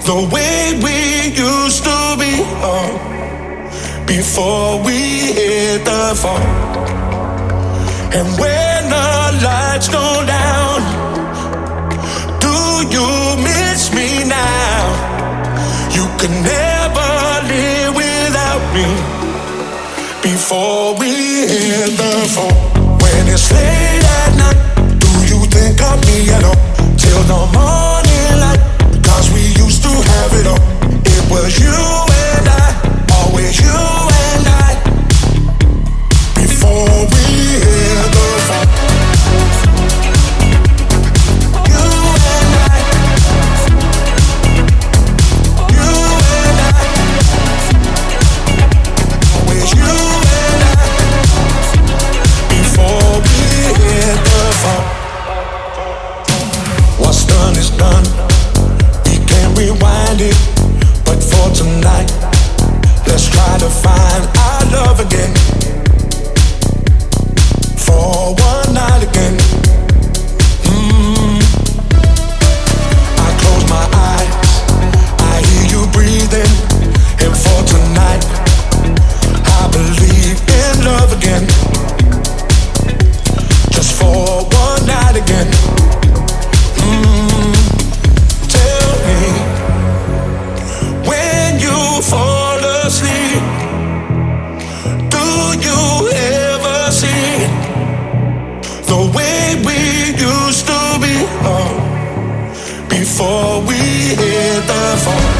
the way we used to be, before we hit the fall. And when the lights go down, do you miss me now? You could never live without me. Before we hit the fall. When it's late at night, do you think of me at all? Till the morning light, 'cause we used to have it all. It was you and I, always you and I. Before we hit the fall. You and I. You and I. Always you and I. Before we hit the fall. What's done is done. We can't rewind it. But for tonight, let's try to find our love again. For one night again. I close my eyes, I hear you breathing. And for tonight, I believe in love again. Just for one night again. Tell me, when you fall asleep, do you ever see the way we used to be, before we hit the fall?